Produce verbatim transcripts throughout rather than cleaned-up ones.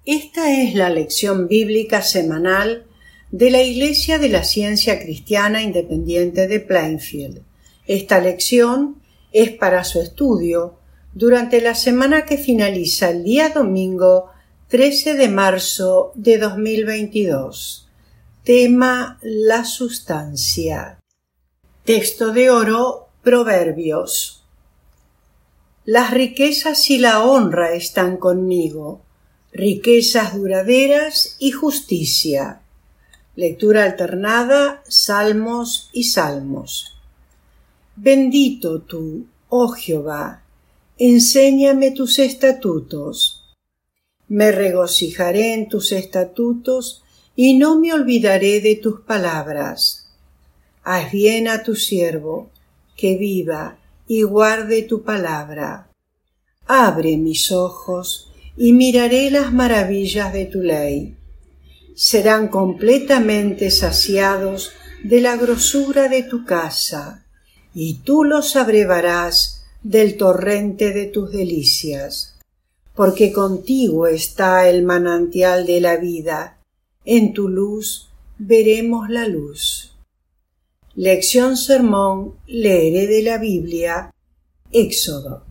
Esta es la lección bíblica semanal de la Iglesia de la Ciencia Cristiana Independiente de Plainfield. Esta lección es para su estudio durante la semana que finaliza el día domingo trece de marzo de dos mil veintidós. Tema: la sustancia. Texto de oro: Proverbios. Las riquezas y la honra están conmigo, riquezas duraderas y justicia. Lectura alternada, Salmos y Salmos. Bendito tú, oh Jehová, enséñame tus estatutos. Me regocijaré en tus estatutos y no me olvidaré de tus palabras. Haz bien a tu siervo, que viva y guarde tu palabra. Abre mis ojos y miraré las maravillas de tu ley. Serán completamente saciados de la grosura de tu casa, y tú los abrevarás del torrente de tus delicias. Porque contigo está el manantial de la vida, en tu luz veremos la luz. Lección sermón, leeré de la Biblia, Éxodo.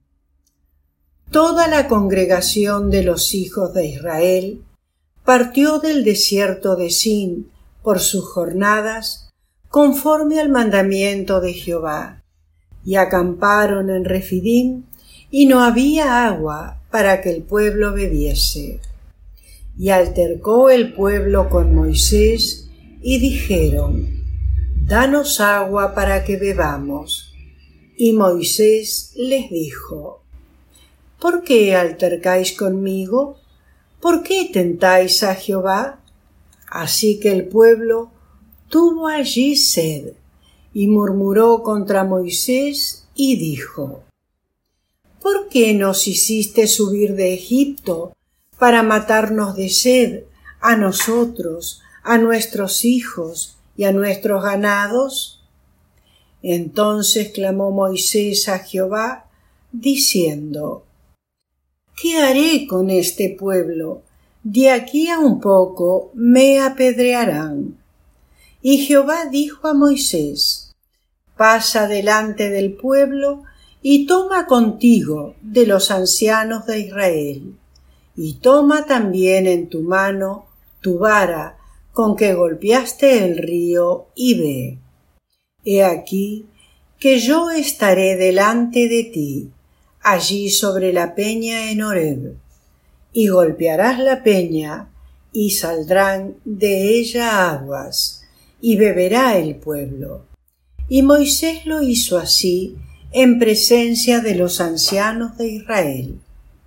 Toda la congregación de los hijos de Israel partió del desierto de Sin por sus jornadas, conforme al mandamiento de Jehová, y acamparon en Refidim, y no había agua para que el pueblo bebiese. Y altercó el pueblo con Moisés, y dijeron: Danos agua para que bebamos. Y Moisés les dijo: ¿Por qué altercáis conmigo? ¿Por qué tentáis a Jehová? Así que el pueblo tuvo allí sed, y murmuró contra Moisés, y dijo: ¿Por qué nos hiciste subir de Egipto para matarnos de sed, a nosotros, a nuestros hijos y a nuestros ganados? Entonces clamó Moisés a Jehová, diciendo: ¿Qué haré con este pueblo? De aquí a un poco me apedrearán. Y Jehová dijo a Moisés: Pasa delante del pueblo y toma contigo de los ancianos de Israel, y toma también en tu mano tu vara con que golpeaste el río, y ve. He aquí que yo estaré delante de ti, allí sobre la peña en Horeb, y golpearás la peña, y saldrán de ella aguas, y beberá el pueblo. Y Moisés lo hizo así en presencia de los ancianos de Israel.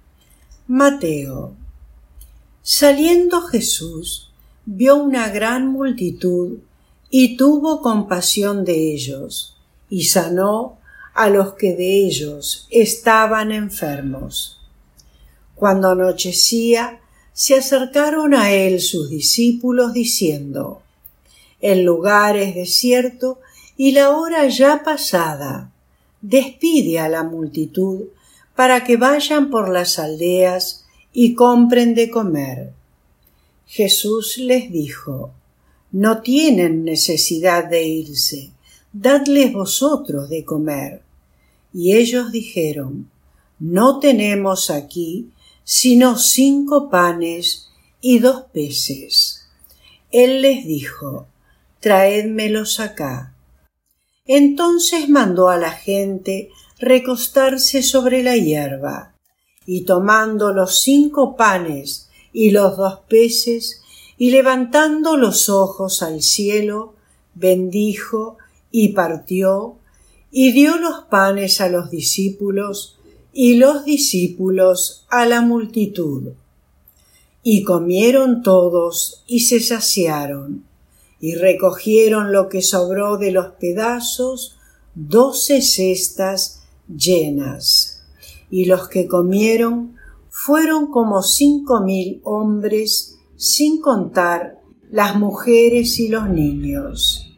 Mateo. Saliendo Jesús, vio una gran multitud, y tuvo compasión de ellos, y sanó a los que de ellos estaban enfermos. Cuando anochecía, se acercaron a él sus discípulos diciendo: El lugar es desierto y la hora ya pasada. Despide a la multitud para que vayan por las aldeas y compren de comer. Jesús les dijo: No tienen necesidad de irse, dadles vosotros de comer. Y ellos dijeron: No tenemos aquí sino cinco panes y dos peces. Él les dijo: Traédmelos acá. Entonces mandó a la gente recostarse sobre la hierba, y tomando los cinco panes y los dos peces, y levantando los ojos al cielo, bendijo y partió, y dio los panes a los discípulos, y los discípulos a la multitud. Y comieron todos y se saciaron, y recogieron lo que sobró de los pedazos, doce cestas llenas. Y los que comieron fueron como cinco mil hombres, sin contar las mujeres y los niños.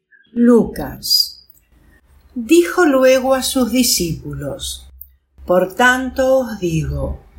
Lucas. Dijo luego a sus discípulos: Por tanto os digo,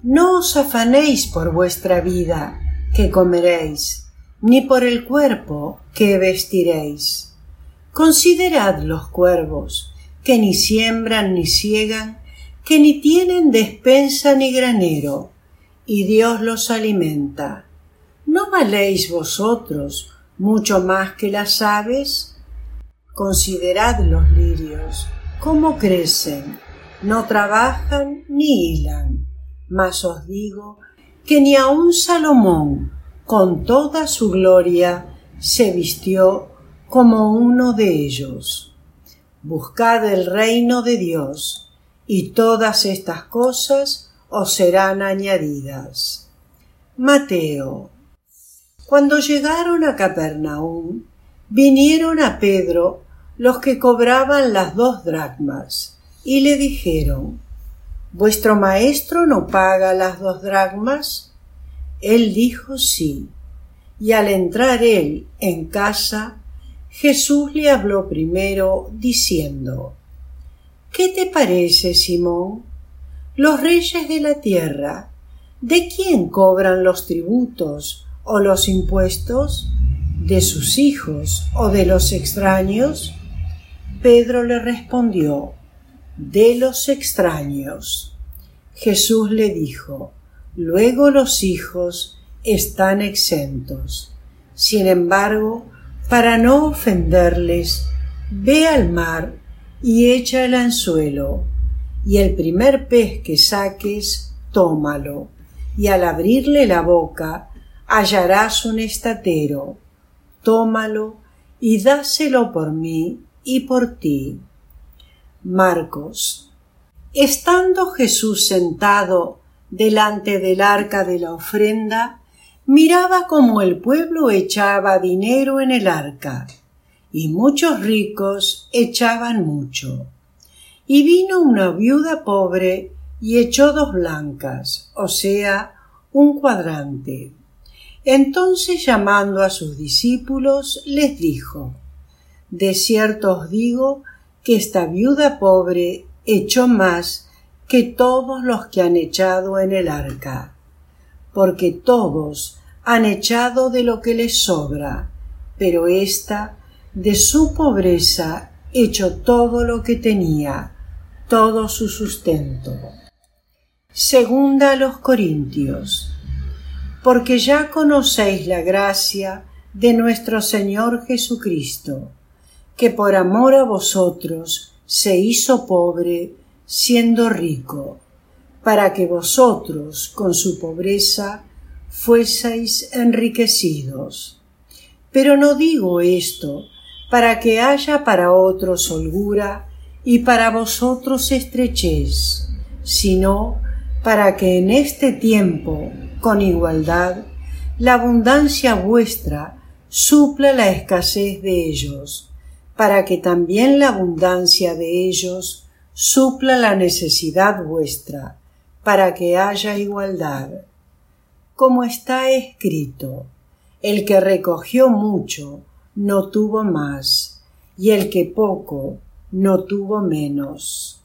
No os afanéis por vuestra vida, que comeréis, ni por el cuerpo, que vestiréis. Considerad los cuervos, que ni siembran ni siegan, que ni tienen despensa ni granero, y Dios los alimenta. ¿No valéis vosotros mucho más que las aves? Considerad los lirios, cómo crecen, no trabajan ni hilan, mas os digo que ni aun Salomón, con toda su gloria, se vistió como uno de ellos. Buscad el reino de Dios, y todas estas cosas os serán añadidas. Mateo. Cuando llegaron a Capernaum, vinieron a Pedro los que cobraban las dos dracmas, y le dijeron: ¿Vuestro maestro no paga las dos dracmas? Él dijo sí, y al entrar él en casa, Jesús le habló primero diciendo: ¿Qué te parece, Simón? Los reyes de la tierra, ¿de quién cobran los tributos o los impuestos? ¿De sus hijos o de los extraños? Pedro le respondió: de los extraños. Jesús le dijo: luego los hijos están exentos. Sin embargo, para no ofenderles, ve al mar y echa el anzuelo, y el primer pez que saques, tómalo, y al abrirle la boca hallarás un estatero. Tómalo y dáselo por mí y por ti. Marcos. Estando Jesús sentado delante del arca de la ofrenda, miraba cómo el pueblo echaba dinero en el arca, y muchos ricos echaban mucho. Y vino una viuda pobre y echó dos blancas, o sea, un cuadrante. Entonces, llamando a sus discípulos, les dijo: de cierto os digo que esta viuda pobre echó más que todos los que han echado en el arca, porque todos han echado de lo que les sobra, pero ésta de su pobreza echó todo lo que tenía, todo su sustento. Segunda a los Corintios. Porque ya conocéis la gracia de nuestro Señor Jesucristo, que por amor a vosotros se hizo pobre siendo rico, para que vosotros con su pobreza fueseis enriquecidos. Pero no digo esto para que haya para otros holgura y para vosotros estrechez, sino para que en este tiempo, con igualdad, la abundancia vuestra supla la escasez de ellos, para que también la abundancia de ellos supla la necesidad vuestra, para que haya igualdad. Como está escrito: el que recogió mucho no tuvo más, y el que poco no tuvo menos.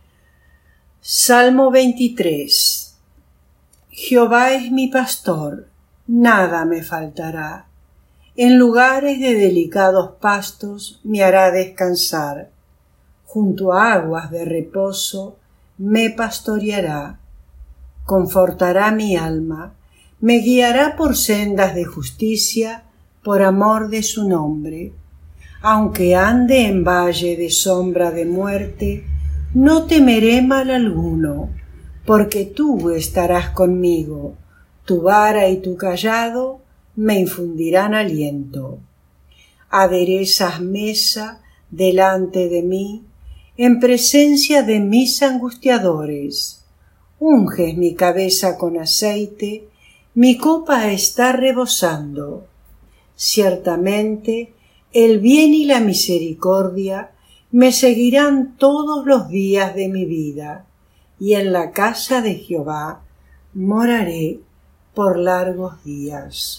Salmo veintitrés. Jehová es mi pastor, nada me faltará. En lugares de delicados pastos me hará descansar. Junto a aguas de reposo me pastoreará. Confortará mi alma, me guiará por sendas de justicia, por amor de su nombre. Aunque ande en valle de sombra de muerte, no temeré mal alguno, porque tú estarás conmigo, tu vara y tu cayado me infundirán aliento. Aderezas mesa delante de mí, en presencia de mis angustiadores. Unges mi cabeza con aceite, mi copa está rebosando. Ciertamente, el bien y la misericordia me seguirán todos los días de mi vida, y en la casa de Jehová moraré por largos días.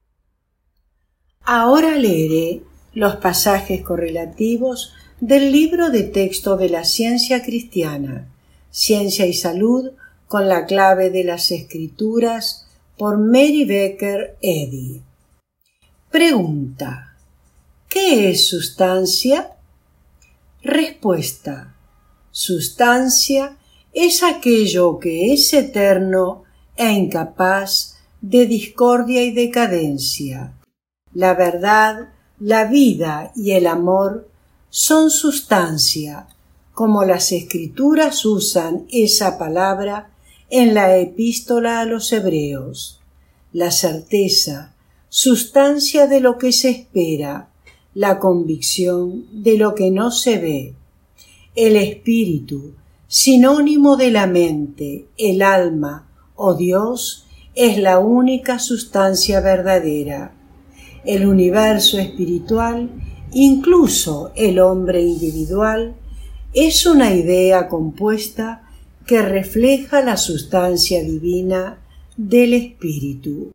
Ahora leeré los pasajes correlativos del libro de texto de la Ciencia Cristiana, Ciencia y Salud con la clave de las Escrituras por Mary Baker Eddy. Pregunta: ¿qué es sustancia? Respuesta: sustancia es aquello que es eterno e incapaz de discordia y decadencia. La verdad, la vida y el amor son sustancia, como las Escrituras usan esa palabra en la Epístola a los Hebreos. La certeza, sustancia de lo que se espera, la convicción de lo que no se ve. El espíritu, sinónimo de la mente, el alma o Dios, es la única sustancia verdadera. El universo espiritual, incluso el hombre individual, es una idea compuesta que refleja la sustancia divina del espíritu.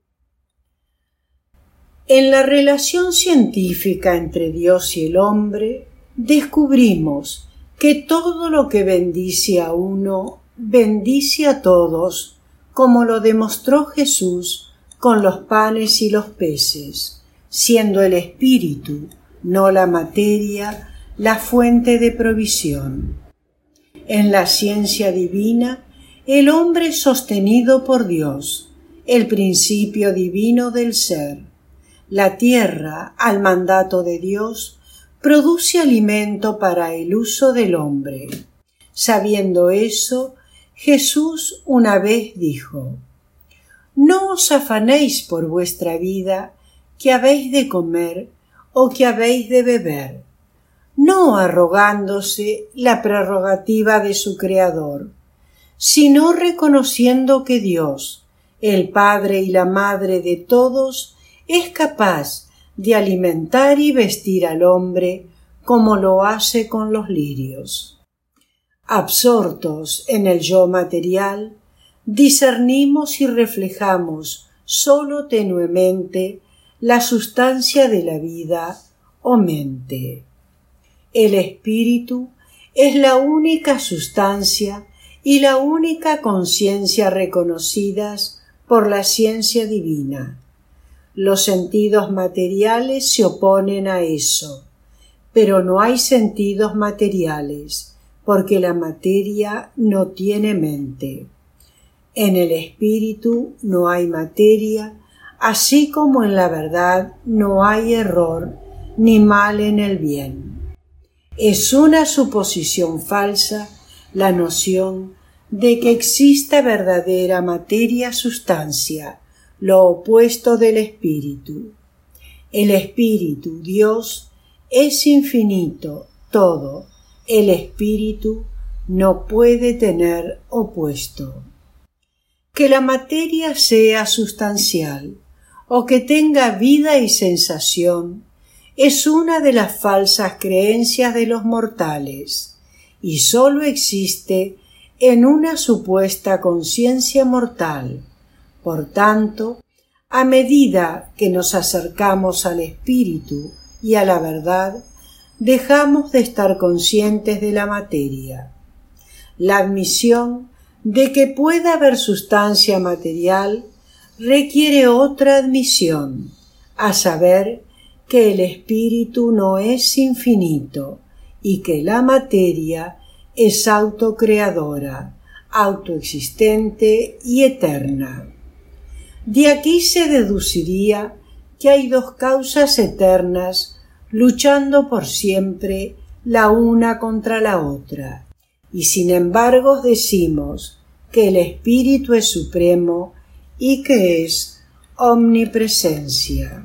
En la relación científica entre Dios y el hombre, descubrimos que todo lo que bendice a uno, bendice a todos, como lo demostró Jesús con los panes y los peces, siendo el espíritu, no la materia, la fuente de provisión. En la ciencia divina, el hombre es sostenido por Dios, el principio divino del ser. La tierra, al mandato de Dios, produce alimento para el uso del hombre. Sabiendo eso, Jesús una vez dijo: «No os afanéis por vuestra vida, que habéis de comer o que habéis de beber», no arrogándose la prerrogativa de su Creador, sino reconociendo que Dios, el Padre y la Madre de todos, es capaz de alimentar y vestir al hombre como lo hace con los lirios. Absortos en el yo material, discernimos y reflejamos sólo tenuemente la sustancia de la vida o mente. El espíritu es la única sustancia y la única conciencia reconocidas por la ciencia divina. Los sentidos materiales se oponen a eso, pero no hay sentidos materiales, porque la materia no tiene mente. En el espíritu no hay materia, así como en la verdad no hay error ni mal en el bien. Es una suposición falsa la noción de que exista verdadera materia-sustancia, lo opuesto del espíritu. El espíritu, Dios, es infinito, todo. El espíritu no puede tener opuesto. Que la materia sea sustancial o que tenga vida y sensación es una de las falsas creencias de los mortales y sólo existe en una supuesta conciencia mortal. Por tanto, a medida que nos acercamos al espíritu y a la verdad, dejamos de estar conscientes de la materia. La admisión de que pueda haber sustancia material requiere otra admisión, a saber que el espíritu no es infinito y que la materia es autocreadora, autoexistente y eterna. De aquí se deduciría que hay dos causas eternas luchando por siempre la una contra la otra, y sin embargo decimos que el espíritu es supremo y que es omnipresencia.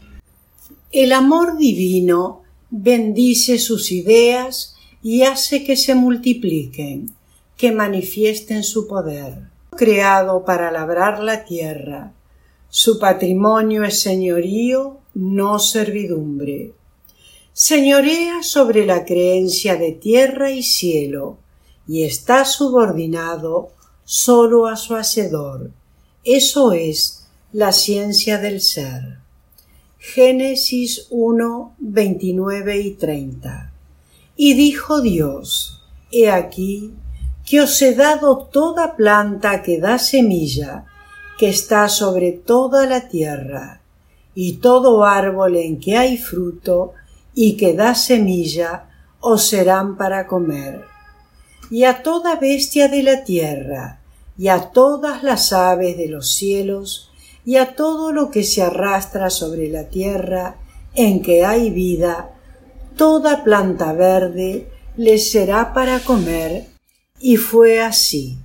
El amor divino bendice sus ideas y hace que se multipliquen, que manifiesten su poder. Creado para labrar la tierra, su patrimonio es señorío, no servidumbre. Señorea sobre la creencia de tierra y cielo, y está subordinado solo a su hacedor. Eso es la ciencia del ser. Génesis uno, veintinueve y treinta. Y dijo Dios: He aquí que os he dado toda planta que da semilla, que está sobre toda la tierra, y todo árbol en que hay fruto y que da semilla, os serán para comer. Y a toda bestia de la tierra, y a todas las aves de los cielos, y a todo lo que se arrastra sobre la tierra, en que hay vida, toda planta verde les será para comer. Y fue así.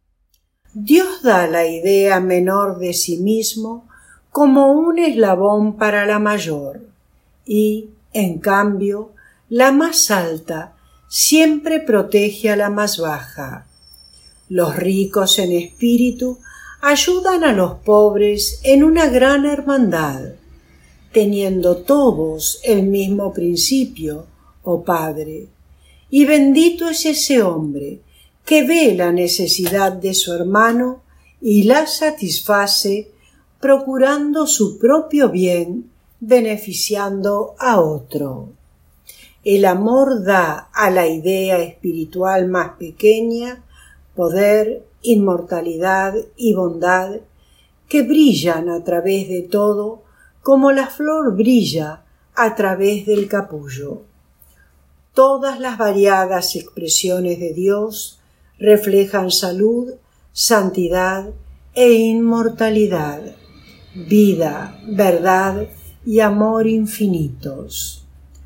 Dios da la idea menor de sí mismo como un eslabón para la mayor, y, en cambio, la más alta siempre protege a la más baja. Los ricos en espíritu ayudan a los pobres en una gran hermandad, teniendo todos el mismo principio, oh Padre. Y bendito es ese hombre que ve la necesidad de su hermano y la satisface, procurando su propio bien, beneficiando a otro. El amor da a la idea espiritual más pequeña poder, inmortalidad y bondad que brillan a través de todo, como la flor brilla a través del capullo. Todas las variadas expresiones de Dios reflejan salud, santidad e inmortalidad, vida, verdad y amor infinitos.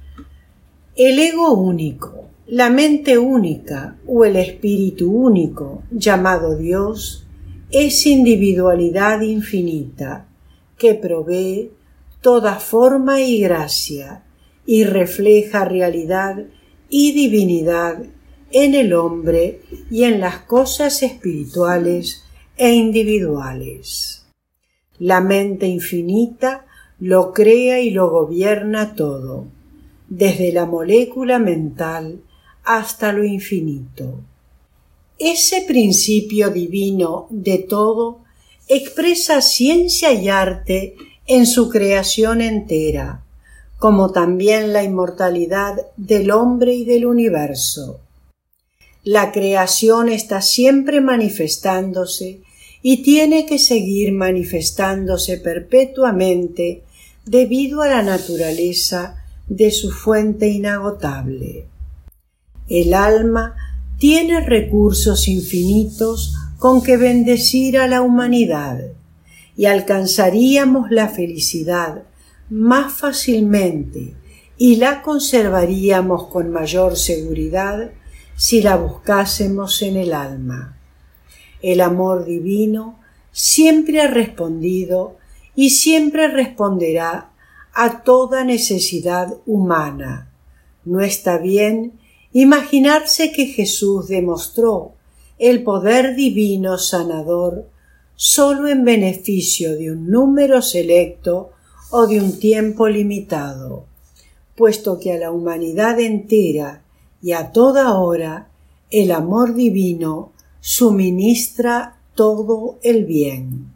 El ego único, la mente única o el espíritu único, llamado Dios, es individualidad infinita que provee toda forma y gracia y refleja realidad y divinidad en el hombre y en las cosas espirituales e individuales. La mente infinita lo crea y lo gobierna todo, desde la molécula mental hasta lo infinito. Ese principio divino de todo expresa ciencia y arte en su creación entera, como también la inmortalidad del hombre y del universo. La creación está siempre manifestándose y tiene que seguir manifestándose perpetuamente debido a la naturaleza de su fuente inagotable. El alma tiene recursos infinitos con que bendecir a la humanidad, y alcanzaríamos la felicidad más fácilmente y la conservaríamos con mayor seguridad si la buscásemos en el alma. El amor divino siempre ha respondido y siempre responderá a toda necesidad humana. No está bien imaginarse que Jesús demostró el poder divino sanador solo en beneficio de un número selecto o de un tiempo limitado, puesto que a la humanidad entera y a toda hora el amor divino suministra todo el bien.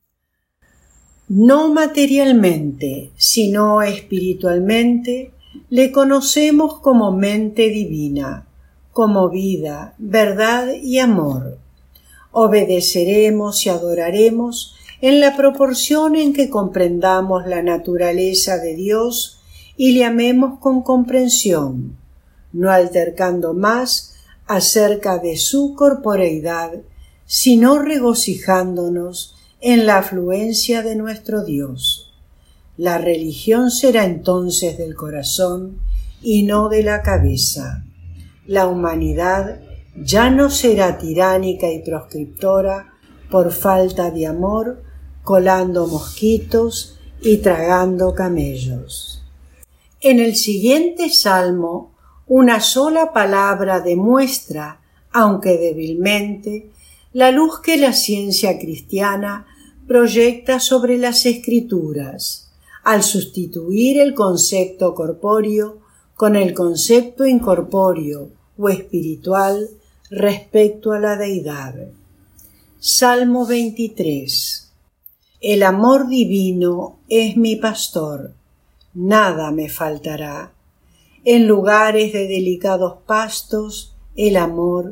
No materialmente, sino espiritualmente, le conocemos como mente divina, como vida, verdad y amor. Obedeceremos y adoraremos en la proporción en que comprendamos la naturaleza de Dios y le amemos con comprensión, no altercando más acerca de su corporeidad, sino regocijándonos en la afluencia de nuestro Dios. La religión será entonces del corazón y no de la cabeza. La humanidad ya no será tiránica y proscriptora por falta de amor, colando mosquitos y tragando camellos. En el siguiente salmo, una sola palabra demuestra, aunque débilmente, la luz que la ciencia cristiana proyecta sobre las Escrituras, al sustituir el concepto corpóreo con el concepto incorpóreo o espiritual respecto a la deidad. Salmo veintitrés. El amor divino es mi pastor, nada me faltará. En lugares de delicados pastos, el amor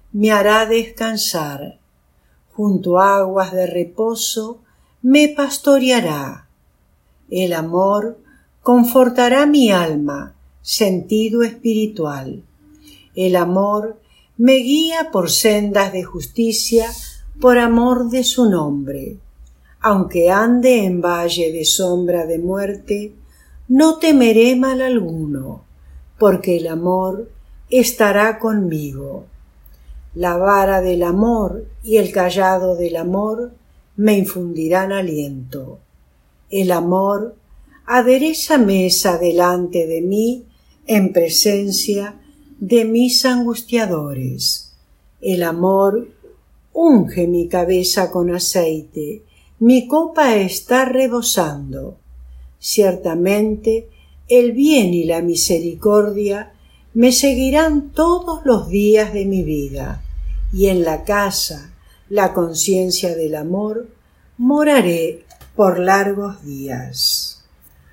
me hará descansar, junto a aguas de reposo me pastoreará. El amor confortará mi alma, sentido espiritual. El amor me guía por sendas de justicia, por amor de su nombre. Aunque ande en valle de sombra de muerte, no temeré mal alguno, porque el amor estará conmigo. La vara del amor y el cayado del amor me infundirán aliento. El amor adereza mesa delante de mí en presencia de mis angustiadores. El amor unge mi cabeza con aceite, mi copa está rebosando. Ciertamente el bien y la misericordia me seguirán todos los días de mi vida, y en la casa, la conciencia del amor, moraré por largos días.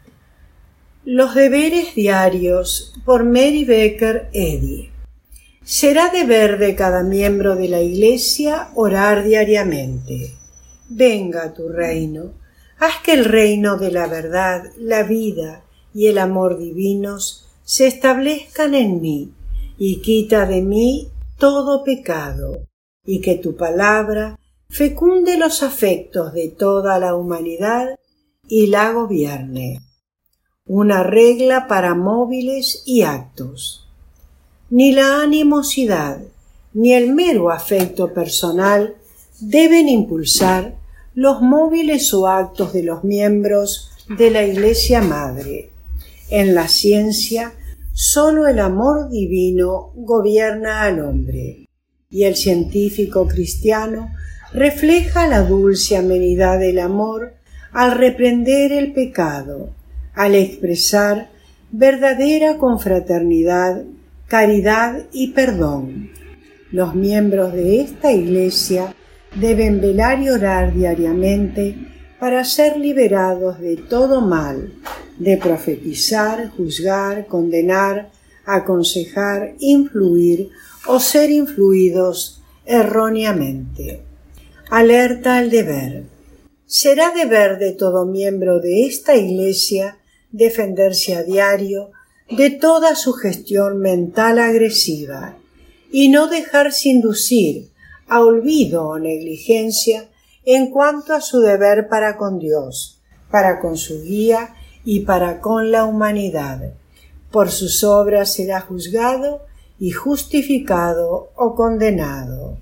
Los deberes diarios por Mary Baker Eddy. Será deber de cada miembro de la Iglesia orar diariamente. Venga tu reino, haz que el reino de la verdad, la vida y el amor divinos se establezcan en mí, y quita de mí todo pecado, y que tu palabra fecunde los afectos de toda la humanidad y la gobierne. Una regla para móviles y actos. Ni la animosidad ni el mero afecto personal deben impulsar los móviles o actos de los miembros de la Iglesia Madre. En la ciencia, sólo el amor divino gobierna al hombre, y el científico cristiano refleja la dulce amenidad del amor al reprender el pecado, al expresar verdadera confraternidad, caridad y perdón. Los miembros de esta Iglesia deben velar y orar diariamente para ser liberados de todo mal, de profetizar, juzgar, condenar, aconsejar, influir o ser influidos erróneamente. Alerta al deber. Será deber de todo miembro de esta Iglesia defenderse a diario de toda sugestión mental agresiva y no dejarse inducir a olvido o negligencia en cuanto a su deber para con Dios, para con su guía y para con la humanidad. Por sus obras será juzgado y justificado o condenado.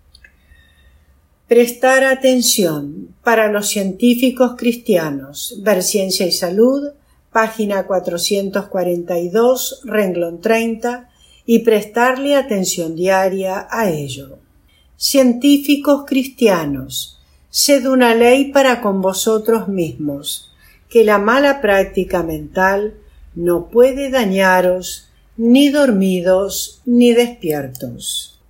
Prestar atención para los científicos cristianos. Ver Ciencia y Salud, página cuatrocientos cuarenta y dos, renglón treinta, y prestarle atención diaria a ello. Científicos cristianos, sed una ley para con vosotros mismos, que la mala práctica mental no puede dañaros ni dormidos ni despiertos.